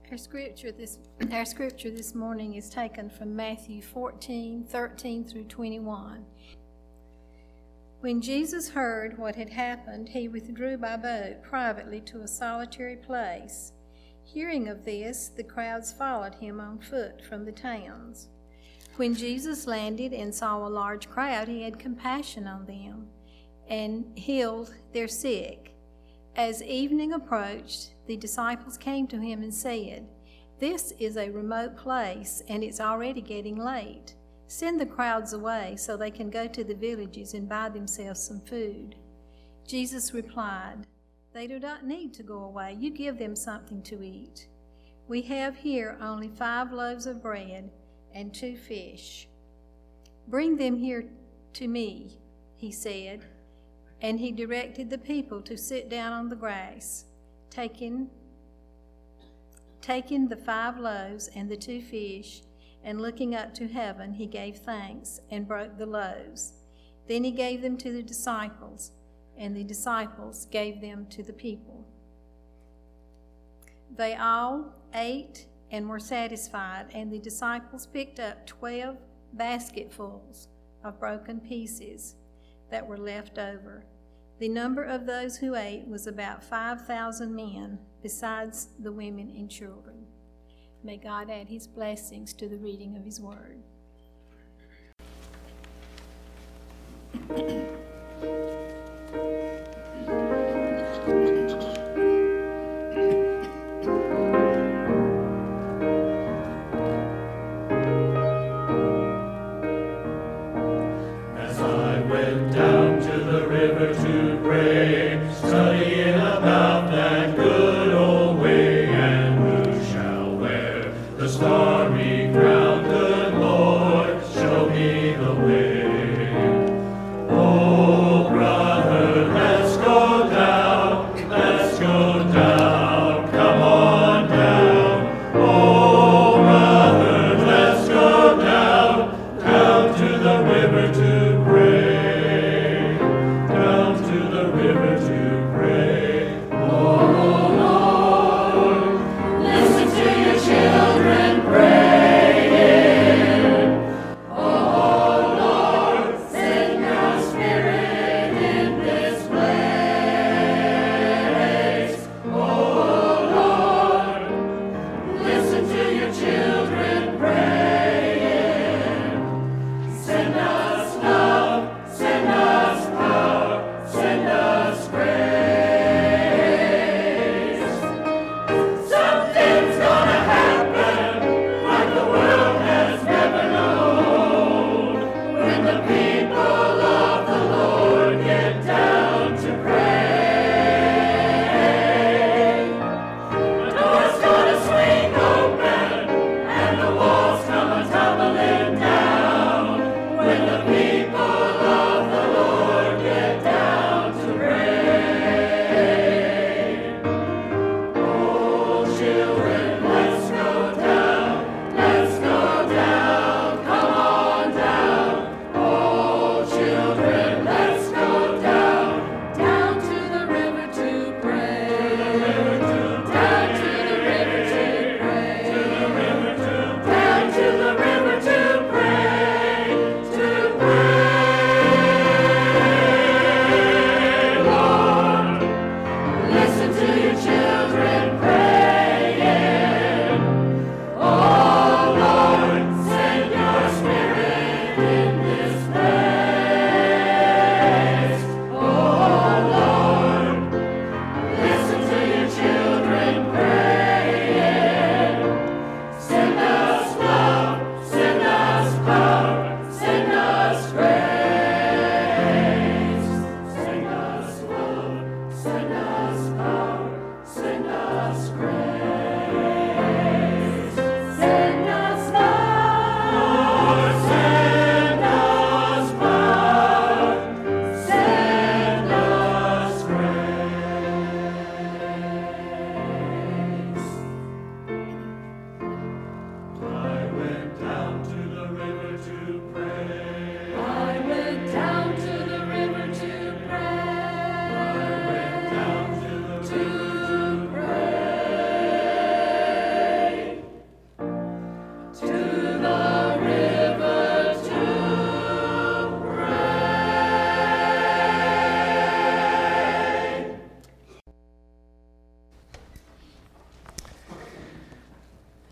Our scripture this morning is taken from Matthew 14:13 through 21. When Jesus heard what had happened, he withdrew by boat privately to a solitary place. Hearing of this, the crowds followed him on foot from the towns. When Jesus landed and saw a large crowd, he had compassion on them and healed their sick. As evening approached, the disciples came to him and said, "This is a remote place, and it's already getting late. Send the crowds away so they can go to the villages and buy themselves some food." Jesus replied, "They do not need to go away. You give them something to eat." "We have here only 5 loaves of bread and 2 fish. Bring them here to me," he said. And he directed the people to sit down on the grass. Taking the 5 loaves and the 2 fish, and looking up to heaven, he gave thanks and broke the loaves. Then he gave them to the disciples, and the disciples gave them to the people. They all ate and were satisfied, and the disciples picked up 12 basketfuls of broken pieces that were left over. The number of those who ate was about 5,000 men, besides the women and children. May God add his blessings to the reading of his word. Oh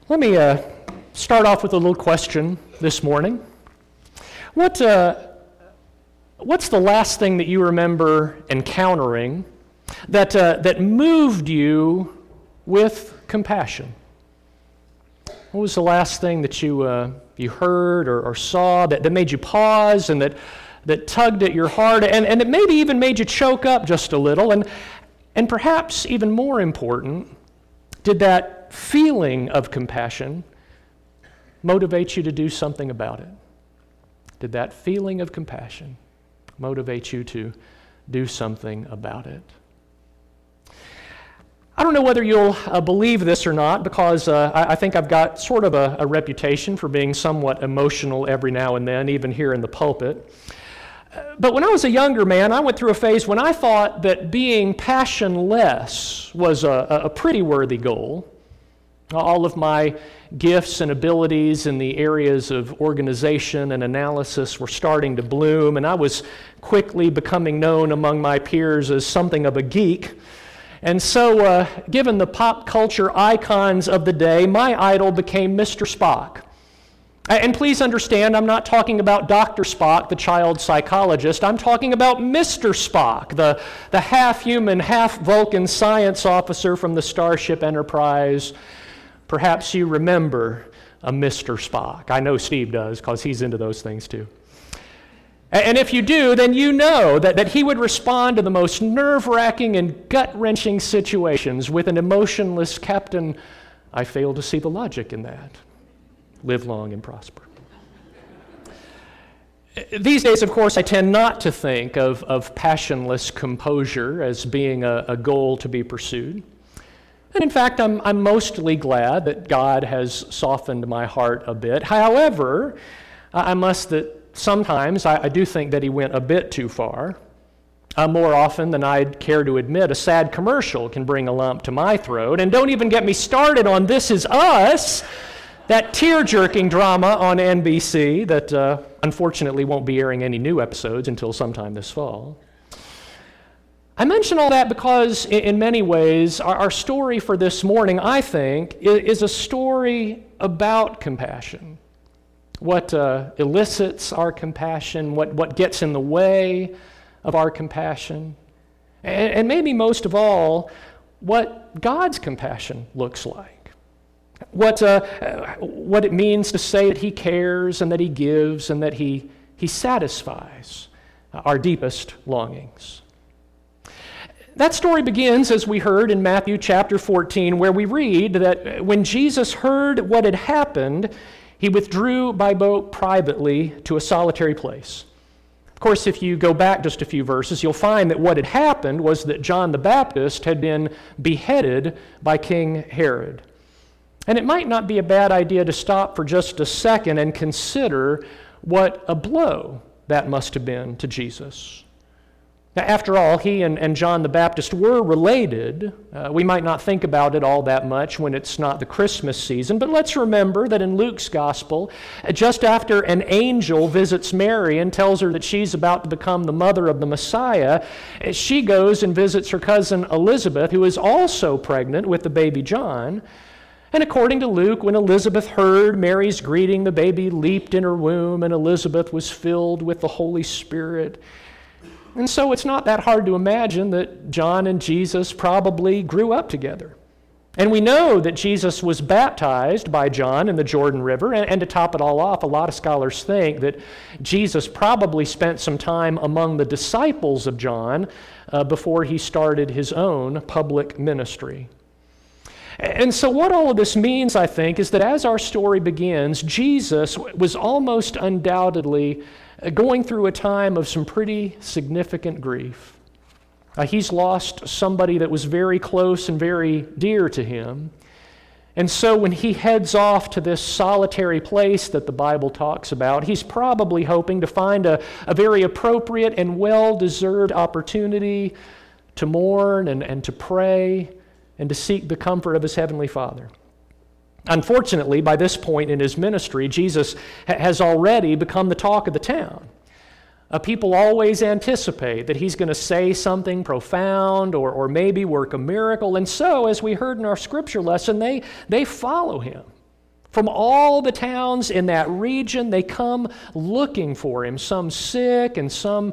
Let me start off with a little question this morning. What's the last thing that you remember encountering that moved you with compassion? What was the last thing that you heard or saw that made you pause and that tugged at your heart and it maybe even made you choke up just a little? And perhaps even more important, did that feeling of compassion motivate you to do something about it? Did that feeling of compassion motivate you to do something about it? I don't know whether you'll believe this or not, because I think I've got sort of a reputation for being somewhat emotional every now and then, even here in the pulpit. But when I was a younger man, I went through a phase when I thought that being passionless was a pretty worthy goal. All of my gifts and abilities in the areas of organization and analysis were starting to bloom, and I was quickly becoming known among my peers as something of a geek. And so, given the pop culture icons of the day, my idol became Mr. Spock. And please understand, I'm not talking about Dr. Spock, the child psychologist. I'm talking about Mr. Spock, the half-human, half-Vulcan science officer from the Starship Enterprise. Perhaps you remember a Mr. Spock. I know Steve does, because he's into those things too. And if you do, then you know that he would respond to the most nerve-wracking and gut-wrenching situations with an emotionless "Captain, I fail to see the logic in that. Live long and prosper." These days, of course, I tend not to think of passionless composure as being a goal to be pursued. And in fact, I'm mostly glad that God has softened my heart a bit. However, I must that sometimes I do think that he went a bit too far. More often than I'd care to admit, a sad commercial can bring a lump to my throat. And don't even get me started on This Is Us, that tear-jerking drama on NBC that unfortunately won't be airing any new episodes until sometime this fall. I mention all that because in many ways our story for this morning, I think, is a story about compassion. What elicits our compassion, what gets in the way of our compassion, and maybe most of all, what God's compassion looks like. What it means to say that he cares and that he gives and that he satisfies our deepest longings. That story begins, as we heard, in Matthew chapter 14, where we read that when Jesus heard what had happened, he withdrew by boat privately to a solitary place. Of course, if you go back just a few verses, you'll find that what had happened was that John the Baptist had been beheaded by King Herod. And it might not be a bad idea to stop for just a second and consider what a blow that must have been to Jesus. Now, after all, he and John the Baptist were related. We might not think about it all that much when it's not the Christmas season, but let's remember that in Luke's gospel, just after an angel visits Mary and tells her that she's about to become the mother of the Messiah, she goes and visits her cousin Elizabeth, who is also pregnant with the baby John. And according to Luke, when Elizabeth heard Mary's greeting, the baby leaped in her womb, and Elizabeth was filled with the Holy Spirit. And so it's not that hard to imagine that John and Jesus probably grew up together. And we know that Jesus was baptized by John in the Jordan River, and to top it all off, a lot of scholars think that Jesus probably spent some time among the disciples of John before he started his own public ministry. And so what all of this means, I think, is that as our story begins, Jesus was almost undoubtedly going through a time of some pretty significant grief. He's lost somebody that was very close and very dear to him. And so when he heads off to this solitary place that the Bible talks about, he's probably hoping to find a very appropriate and well-deserved opportunity to mourn and to pray and to seek the comfort of his heavenly Father. Unfortunately, by this point in his ministry, Jesus has already become the talk of the town. People always anticipate that he's going to say something profound or maybe work a miracle. And so, as we heard in our scripture lesson, they follow him. From all the towns in that region, they come looking for him, some sick and some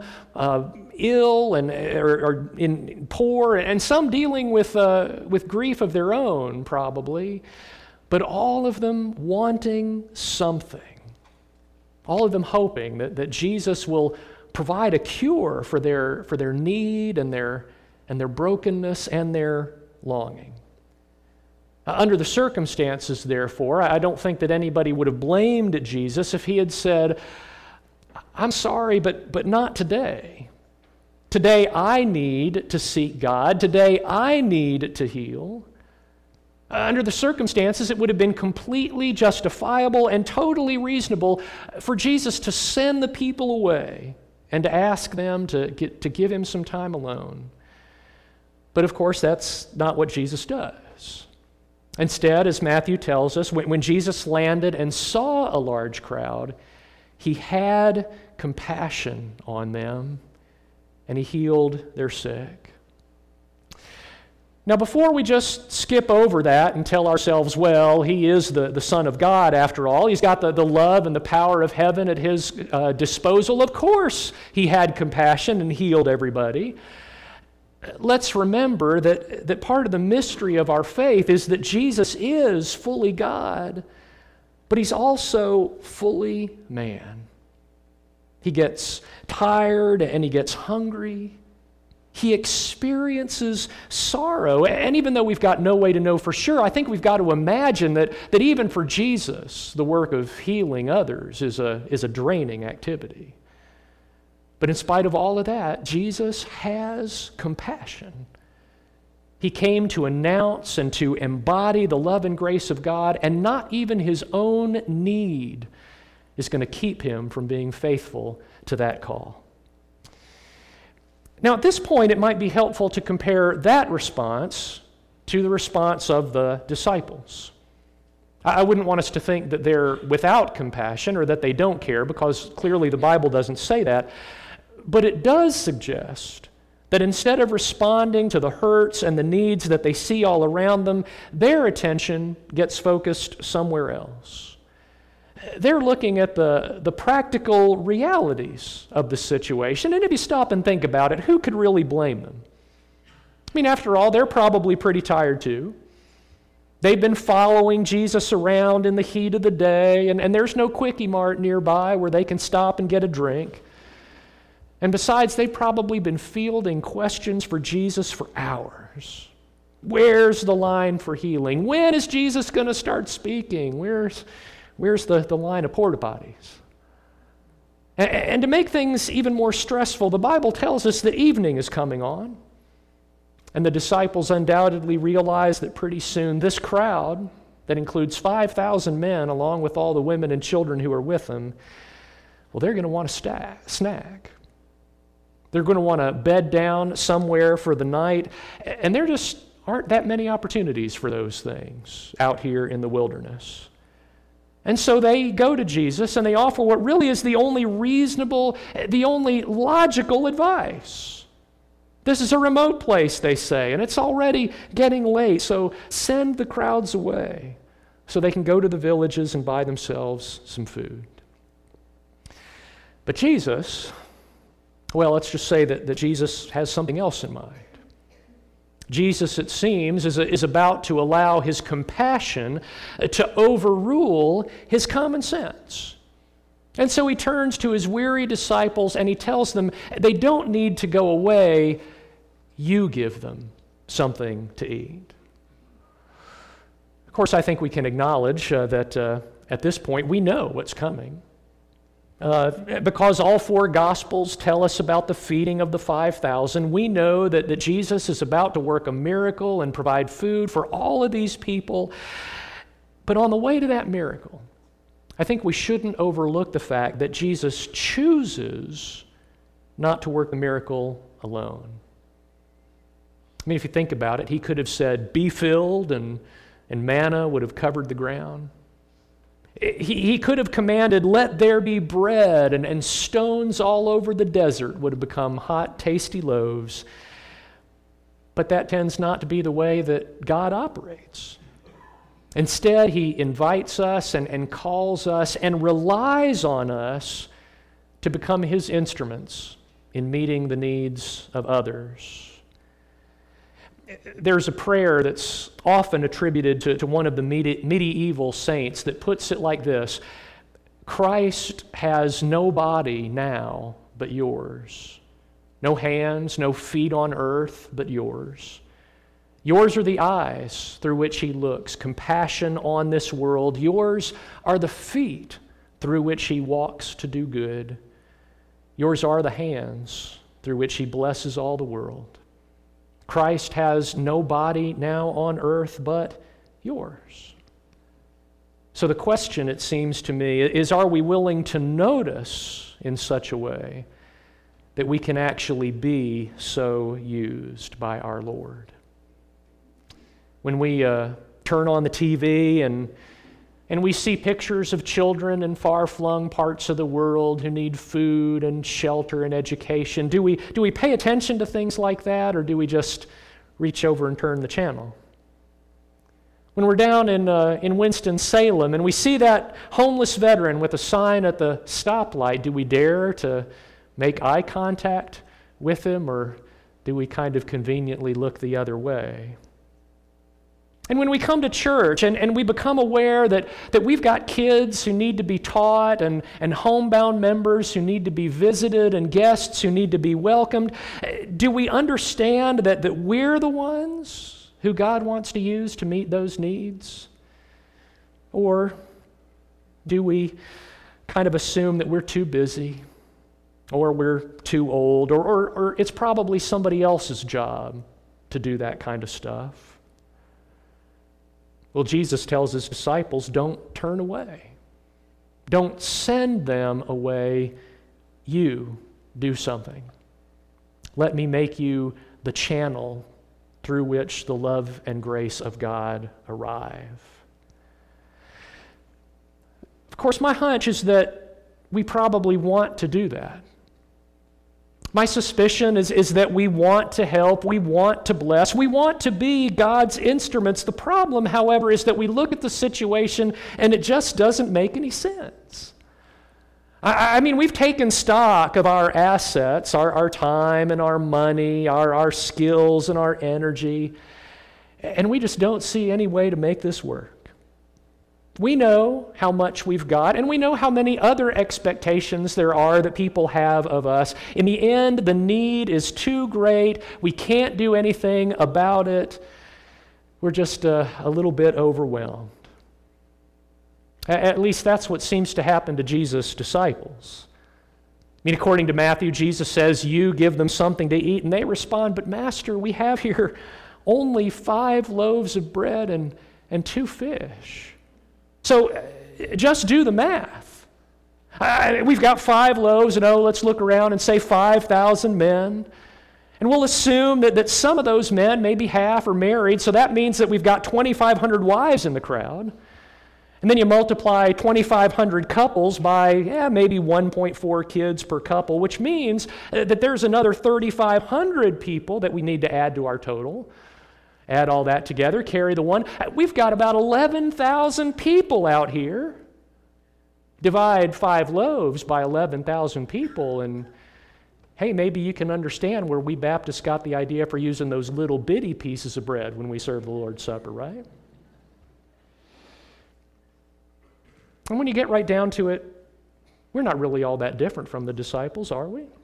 ill and or in poor, and some dealing with grief of their own, probably, but all of them wanting something. All of them hoping that Jesus will provide a cure for their need and their brokenness and their longing. Under the circumstances, therefore, I don't think that anybody would have blamed Jesus if he had said, I'm sorry, but not today. Today I need to seek God. Today I need to heal. Under the circumstances, it would have been completely justifiable and totally reasonable for Jesus to send the people away and to ask them to give him some time alone. But of course, that's not what Jesus does. Instead, as Matthew tells us, when Jesus landed and saw a large crowd, he had compassion on them and he healed their sick. Now, before we just skip over that and tell ourselves, well, he is the Son of God after all, he's got the love and the power of heaven at his disposal, of course he had compassion and healed everybody. Let's remember that part of the mystery of our faith is that Jesus is fully God, but he's also fully man. He gets tired and he gets hungry. He experiences sorrow. And even though we've got no way to know for sure, I think we've got to imagine that even for Jesus, the work of healing others is a draining activity. But in spite of all of that, Jesus has compassion. He came to announce and to embody the love and grace of God, and not even his own need is going to keep him from being faithful to that call. Now, at this point, it might be helpful to compare that response to the response of the disciples. I wouldn't want us to think that they're without compassion or that they don't care, because clearly the Bible doesn't say that. But it does suggest that instead of responding to the hurts and the needs that they see all around them, their attention gets focused somewhere else. They're looking at the practical realities of the situation, and if you stop and think about it, who could really blame them? I mean, after all, they're probably pretty tired too. They've been following Jesus around in the heat of the day, and there's no Quickie Mart nearby where they can stop and get a drink. And besides, they've probably been fielding questions for Jesus for hours. Where's the line for healing? When is Jesus going to start speaking? Where's the line of porta potties? And to make things even more stressful, the Bible tells us that evening is coming on. And the disciples undoubtedly realize that pretty soon this crowd, that includes 5,000 men along with all the women and children who are with them, well, they're going to want a snack. They're going to want to bed down somewhere for the night, and there just aren't that many opportunities for those things out here in the wilderness. And so they go to Jesus and they offer what really is the only reasonable, the only logical advice. This is a remote place, they say, and it's already getting late, so send the crowds away so they can go to the villages and buy themselves some food. But Jesus, well, let's just say that Jesus has something else in mind. Jesus, it seems, is about to allow his compassion to overrule his common sense. And so he turns to his weary disciples and he tells them they don't need to go away. You give them something to eat. Of course, I think we can acknowledge that at this point we know what's coming. Because all four Gospels tell us about the feeding of the 5,000, we know that Jesus is about to work a miracle and provide food for all of these people. But on the way to that miracle, I think we shouldn't overlook the fact that Jesus chooses not to work the miracle alone. I mean, if you think about it, he could have said, "Be filled," and manna would have covered the ground. He could have commanded, "Let there be bread," and stones all over the desert would have become hot, tasty loaves. But that tends not to be the way that God operates. Instead, he invites us and calls us and relies on us to become his instruments in meeting the needs of others. There's a prayer that's often attributed to one of the medieval saints that puts it like this: Christ has no body now but yours, no hands, no feet on earth but yours. Yours are the eyes through which he looks, compassion on this world. Yours are the feet through which he walks to do good. Yours are the hands through which he blesses all the world. Christ has no body now on earth but yours. So the question, it seems to me, is, are we willing to notice in such a way that we can actually be so used by our Lord? When we turn on the TV and we see pictures of children in far-flung parts of the world who need food and shelter and education, do we pay attention to things like that, or do we just reach over and turn the channel? When we're down in Winston-Salem and we see that homeless veteran with a sign at the stoplight, do we dare to make eye contact with him, or do we kind of conveniently look the other way? And when we come to church and we become aware that we've got kids who need to be taught and homebound members who need to be visited and guests who need to be welcomed, do we understand that we're the ones who God wants to use to meet those needs? Or do we kind of assume that we're too busy, or we're too old, or it's probably somebody else's job to do that kind of stuff? Well, Jesus tells his disciples, don't turn away. Don't send them away. You do something. Let me make you the channel through which the love and grace of God arrive. Of course, my hunch is that we probably want to do that. My suspicion is that we want to help, we want to bless, we want to be God's instruments. The problem, however, is that we look at the situation and it just doesn't make any sense. I mean, we've taken stock of our assets, our time and our money, our skills and our energy, and we just don't see any way to make this work. We know how much we've got, and we know how many other expectations there are that people have of us. In the end, the need is too great. We can't do anything about it. We're just a little bit overwhelmed. At least that's what seems to happen to Jesus' disciples. I mean, according to Matthew, Jesus says, you give them something to eat, and they respond, but Master, we have here only 5 loaves of bread and 2 fish. So just do the math. We've got 5 loaves, and let's look around and say 5,000 men. And we'll assume that some of those men, maybe half, are married, so that means that we've got 2,500 wives in the crowd. And then you multiply 2,500 couples by maybe 1.4 kids per couple, which means that there's another 3,500 people that we need to add to our total. Add all that together, carry the one. We've got about 11,000 people out here. Divide 5 loaves by 11,000 people, and hey, maybe you can understand where we Baptists got the idea for using those little bitty pieces of bread when we serve the Lord's Supper, right? And when you get right down to it, we're not really all that different from the disciples, are we?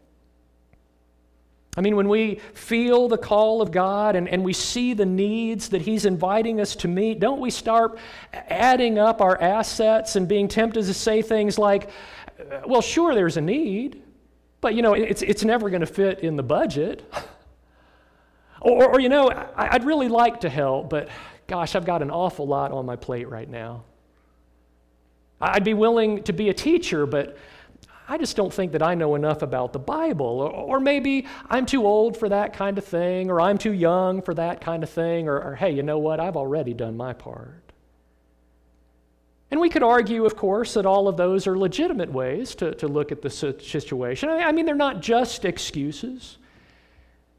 I mean, when we feel the call of God and we see the needs that He's inviting us to meet, don't we start adding up our assets and being tempted to say things like, well, sure, there's a need, but, it's never going to fit in the budget. Or I'd really like to help, but gosh, I've got an awful lot on my plate right now. I'd be willing to be a teacher, but I just don't think that I know enough about the Bible. Or maybe I'm too old for that kind of thing, or I'm too young for that kind of thing, or hey, you know what? I've already done my part. And we could argue, of course, that all of those are legitimate ways to look at the situation. I mean, they're not just excuses.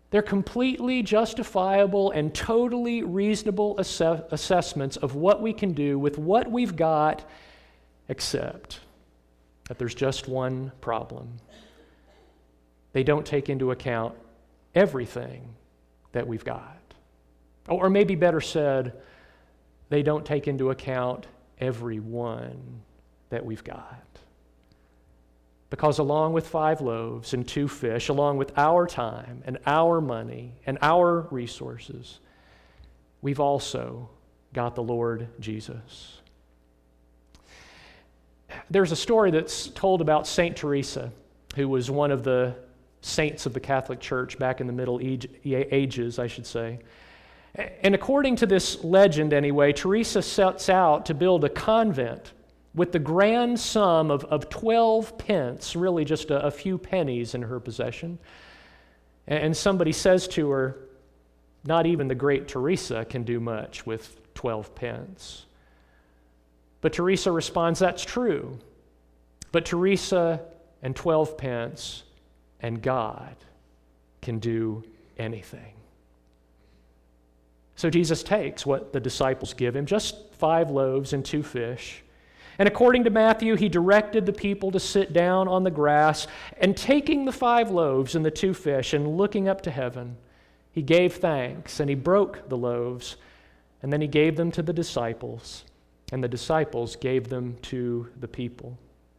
They're completely justifiable and totally reasonable assessments of what we can do with what we've got, except that there's just one problem. They don't take into account everything that we've got. Or maybe better said, they don't take into account everyone that we've got. Because along with 5 loaves and 2 fish, along with our time and our money and our resources, we've also got the Lord Jesus. There's a story that's told about St. Teresa, who was one of the saints of the Catholic Church back in the Middle Ages, I should say. And according to this legend anyway, Teresa sets out to build a convent with the grand sum of 12 pence, really just a few pennies in her possession. And somebody says to her, not even the great Teresa can do much with 12 pence. But Teresa responds, that's true. But Teresa and 12 pence and God can do anything. So Jesus takes what the disciples give him, just 5 loaves and 2 fish. And according to Matthew, he directed the people to sit down on the grass, and taking the 5 loaves and the 2 fish and looking up to heaven, he gave thanks, and he broke the loaves, and then he gave them to the disciples, and the disciples gave them to the people.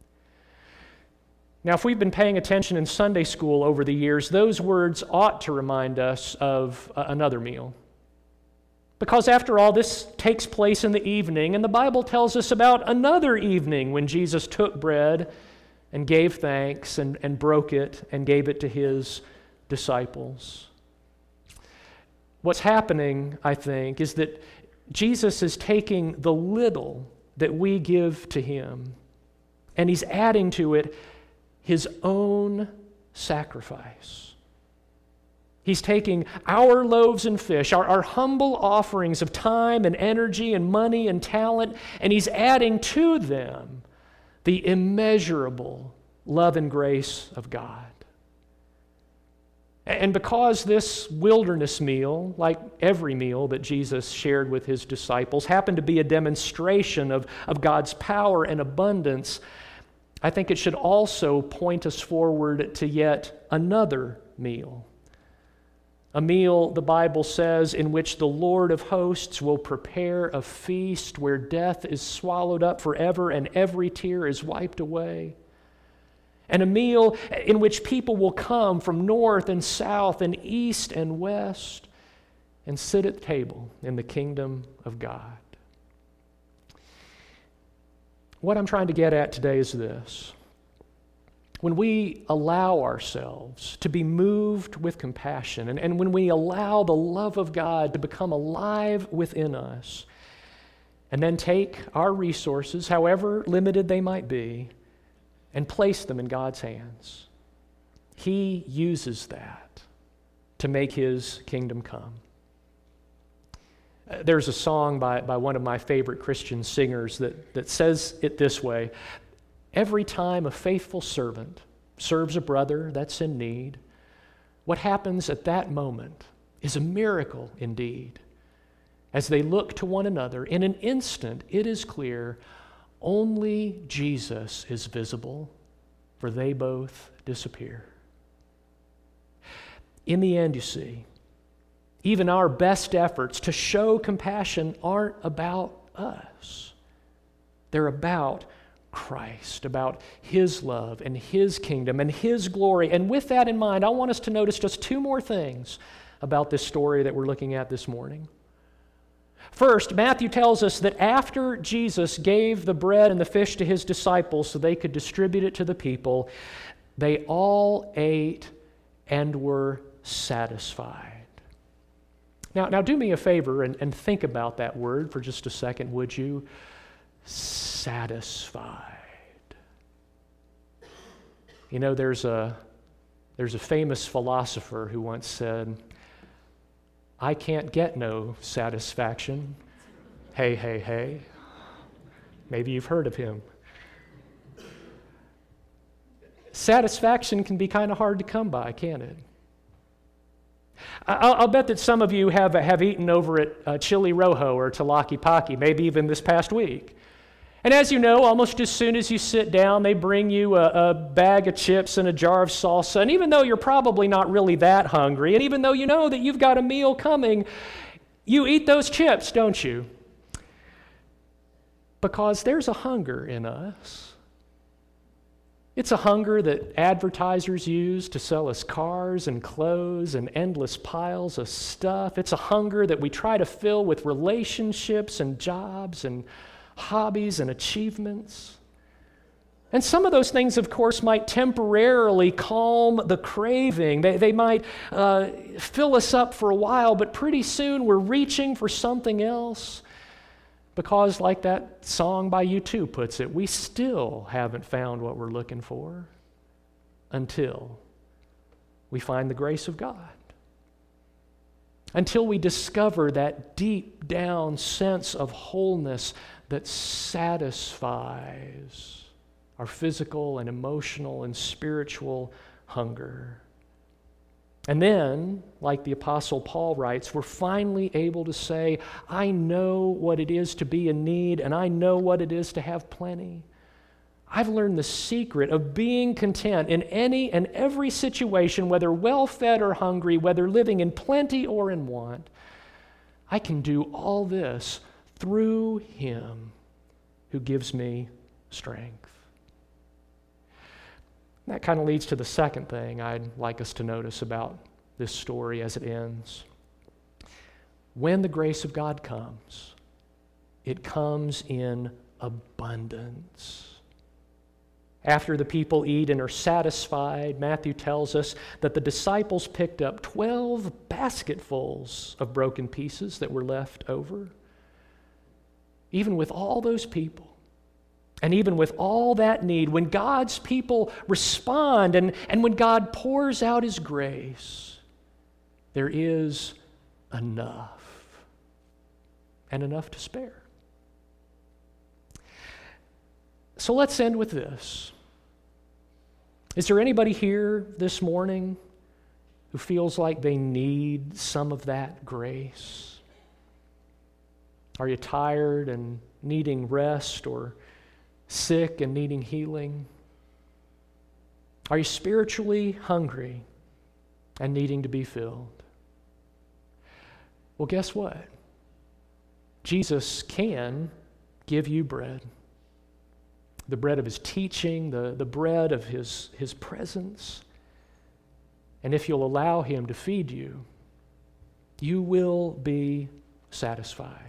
Now, if we've been paying attention in Sunday school over the years, those words ought to remind us of another meal. Because after all, this takes place in the evening, and the Bible tells us about another evening when Jesus took bread and gave thanks and broke it and gave it to his disciples. What's happening, I think, is that Jesus is taking the little that we give to him, and he's adding to it his own sacrifice. He's taking our loaves and fish, our humble offerings of time and energy and money and talent, and he's adding to them the immeasurable love and grace of God. And because this wilderness meal, like every meal that Jesus shared with his disciples, happened to be a demonstration of God's power and abundance, I think it should also point us forward to yet another meal. A meal, the Bible says, in which the Lord of hosts will prepare a feast where death is swallowed up forever and every tear is wiped away. And a meal in which people will come from north and south and east and west and sit at the table in the kingdom of God. What I'm trying to get at today is this. When we allow ourselves to be moved with compassion, and when we allow the love of God to become alive within us, and then take our resources, however limited they might be, and place them in God's hands, he uses that to make his kingdom come. There's a song by one of my favorite Christian singers that says it this way: every time a faithful servant serves a brother that's in need, what happens at that moment is a miracle indeed. As they look to one another, in an instant it is clear only Jesus is visible, for they both disappear. In the end, you see, even our best efforts to show compassion aren't about us. They're about Christ, about his love and his kingdom and his glory. And with that in mind, I want us to notice just 2 more things about this story that we're looking at this morning. First, Matthew tells us that after Jesus gave the bread and the fish to his disciples so they could distribute it to the people, they all ate and were satisfied. Now do me a favor and think about that word for just a second, would you? Satisfied. You know, there's a famous philosopher who once said, I can't get no satisfaction. Hey, hey, hey. Maybe you've heard of him. Satisfaction can be kind of hard to come by, can't it? I'll bet that some of you have eaten over at Chili Rojo or Talaki Paki, maybe even this past week. And as you know, almost as soon as you sit down, they bring you a bag of chips and a jar of salsa. And even though you're probably not really that hungry, and even though you know that you've got a meal coming, you eat those chips, don't you? Because there's a hunger in us. It's a hunger that advertisers use to sell us cars and clothes and endless piles of stuff. It's a hunger that we try to fill with relationships and jobs and hobbies and achievements. And some of those things, of course, might temporarily calm the craving. They might fill us up for a while, but pretty soon we're reaching for something else. Because, like that song by U2 puts it, we still haven't found what we're looking for until we find the grace of God. Until we discover that deep down sense of wholeness that satisfies our physical and emotional and spiritual hunger. And then, like the Apostle Paul writes, we're finally able to say, I know what it is to be in need, and I know what it is to have plenty. I've learned the secret of being content in any and every situation, whether well-fed or hungry, whether living in plenty or in want. I can do all this through Him who gives me strength. That kind of leads to the second thing I'd like us to notice about this story as it ends. When the grace of God comes, it comes in abundance. After the people eat and are satisfied, Matthew tells us that the disciples picked up 12 basketfuls of broken pieces that were left over. Even with all those people, and even with all that need, when God's people respond and when God pours out His grace, there is enough, and enough to spare. So let's end with this. Is there anybody here this morning who feels like they need some of that grace? Are you tired and needing rest, or sick and needing healing? Are you spiritually hungry and needing to be filled? Well, guess what? Jesus can give you bread. The bread of His teaching, the bread of His presence. And if you'll allow Him to feed you, you will be satisfied.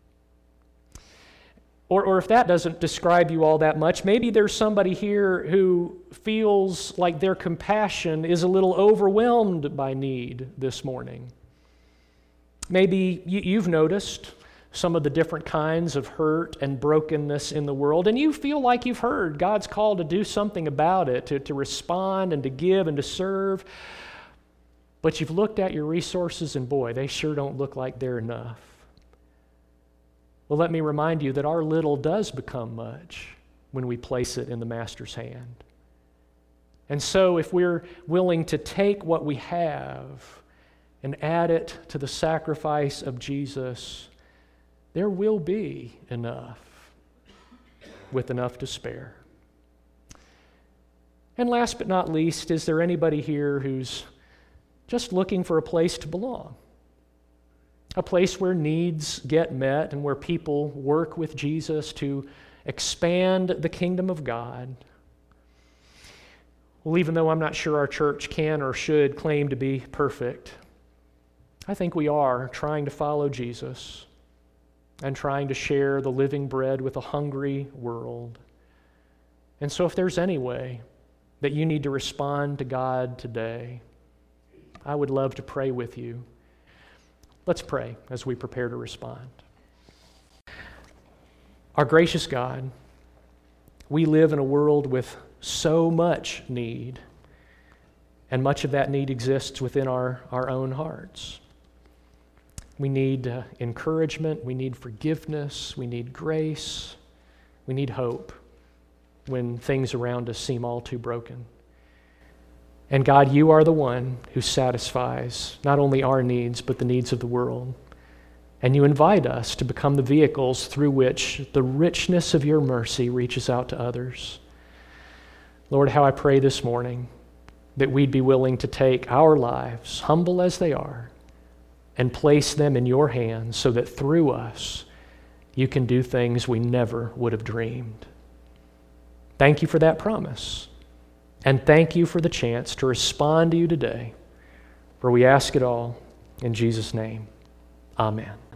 Or if that doesn't describe you all that much, maybe there's somebody here who feels like their compassion is a little overwhelmed by need this morning. Maybe you've noticed some of the different kinds of hurt and brokenness in the world, and you feel like you've heard God's call to do something about it, to respond and to give and to serve. But you've looked at your resources, and boy, they sure don't look like they're enough. Well, let me remind you that our little does become much when we place it in the Master's hand. And so if we're willing to take what we have and add it to the sacrifice of Jesus, there will be enough, with enough to spare. And last but not least, is there anybody here who's just looking for a place to belong? A place where needs get met and where people work with Jesus to expand the kingdom of God. Well, even though I'm not sure our church can or should claim to be perfect, I think we are trying to follow Jesus and trying to share the living bread with a hungry world. And so if there's any way that you need to respond to God today, I would love to pray with you. Let's pray as we prepare to respond. Our gracious God, we live in a world with so much need, and much of that need exists within our own hearts. We need encouragement, we need forgiveness, we need grace, we need hope when things around us seem all too broken. And God, you are the one who satisfies not only our needs, but the needs of the world. And you invite us to become the vehicles through which the richness of your mercy reaches out to others. Lord, how I pray this morning that we'd be willing to take our lives, humble as they are, and place them in your hands so that through us you can do things we never would have dreamed. Thank you for that promise. And thank you for the chance to respond to you today. For we ask it all in Jesus' name. Amen.